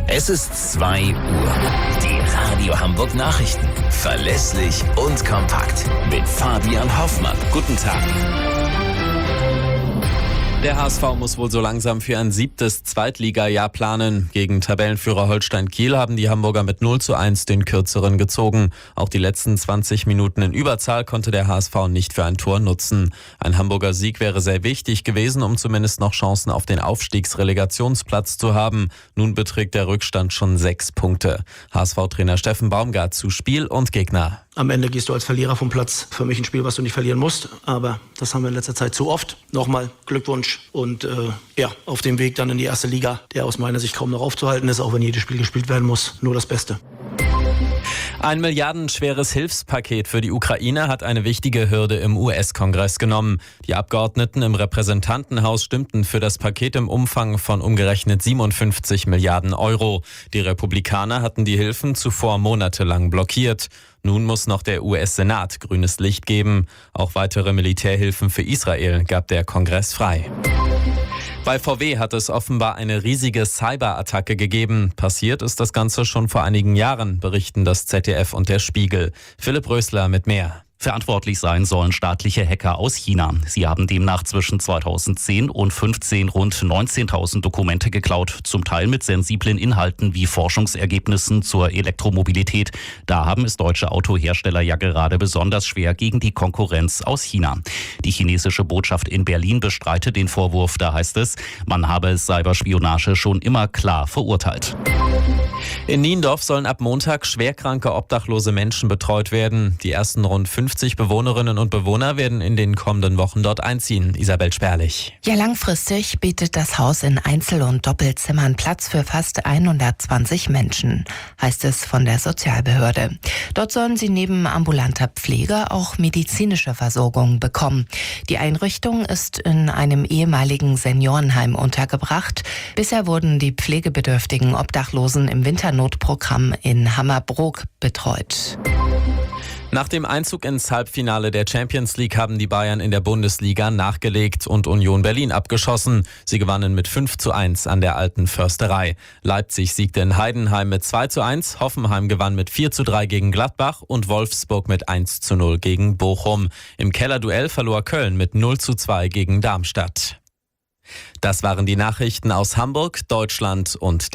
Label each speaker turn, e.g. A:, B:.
A: Es ist 2 Uhr. Die Radio Hamburg Nachrichten. Verlässlich und kompakt. Mit Fabian Hoffmann. Guten Tag.
B: Der HSV muss wohl so langsam für ein 7. Zweitligajahr planen. Gegen Tabellenführer Holstein Kiel haben die Hamburger mit 0:1 den Kürzeren gezogen. Auch die letzten 20 Minuten in Überzahl konnte der HSV nicht für ein Tor nutzen. Ein Hamburger Sieg wäre sehr wichtig gewesen, um zumindest noch Chancen auf den Aufstiegsrelegationsplatz zu haben. Nun beträgt der Rückstand schon 6 Punkte. HSV-Trainer Steffen Baumgart zu Spiel und Gegner.
C: Am Ende gehst du als Verlierer vom Platz. Für mich ein Spiel, was du nicht verlieren musst. Aber das haben wir in letzter Zeit zu oft. Nochmal Glückwunsch. Und auf dem Weg dann in die erste Liga, der aus meiner Sicht kaum noch aufzuhalten ist, auch wenn jedes Spiel gespielt werden muss. Nur das Beste.
B: Ein milliardenschweres Hilfspaket für die Ukraine hat eine wichtige Hürde im US-Kongress genommen. Die Abgeordneten im Repräsentantenhaus stimmten für das Paket im Umfang von umgerechnet 57 Milliarden Euro. Die Republikaner hatten die Hilfen zuvor monatelang blockiert. Nun muss noch der US-Senat grünes Licht geben. Auch weitere Militärhilfen für Israel gab der Kongress frei. Bei VW hat es offenbar eine riesige Cyberattacke gegeben. Passiert ist das Ganze schon vor einigen Jahren, berichten das ZDF und der Spiegel. Philipp Rösler mit mehr.
D: Verantwortlich sein sollen staatliche Hacker aus China. Sie haben demnach zwischen 2010 und 2015 rund 19.000 Dokumente geklaut, zum Teil mit sensiblen Inhalten wie Forschungsergebnissen zur Elektromobilität. Da haben es deutsche Autohersteller ja gerade besonders schwer gegen die Konkurrenz aus China. Die chinesische Botschaft in Berlin bestreitet den Vorwurf. Da heißt es, man habe Cyberspionage schon immer klar verurteilt.
B: In Niendorf sollen ab Montag schwerkranke obdachlose Menschen betreut werden. Die ersten rund 50 Bewohnerinnen und Bewohner werden in den kommenden Wochen dort einziehen. Isabel Sperlich.
E: Ja, langfristig bietet das Haus in Einzel- und Doppelzimmern Platz für fast 120 Menschen, heißt es von der Sozialbehörde. Dort sollen sie neben ambulanter Pflege auch medizinische Versorgung bekommen. Die Einrichtung ist in einem ehemaligen Seniorenheim untergebracht. Bisher wurden die pflegebedürftigen Obdachlosen im Winternotprogramm in Hammerbrook betreut.
B: Nach dem Einzug ins Halbfinale der Champions League haben die Bayern in der Bundesliga nachgelegt und Union Berlin abgeschossen. Sie gewannen mit 5:1 an der Alten Försterei. Leipzig siegte in Heidenheim mit 2:1, Hoffenheim gewann mit 4:3 gegen Gladbach und Wolfsburg mit 1:0 gegen Bochum. Im Kellerduell verlor Köln mit 0:2 gegen Darmstadt. Das waren die Nachrichten aus Hamburg, Deutschland und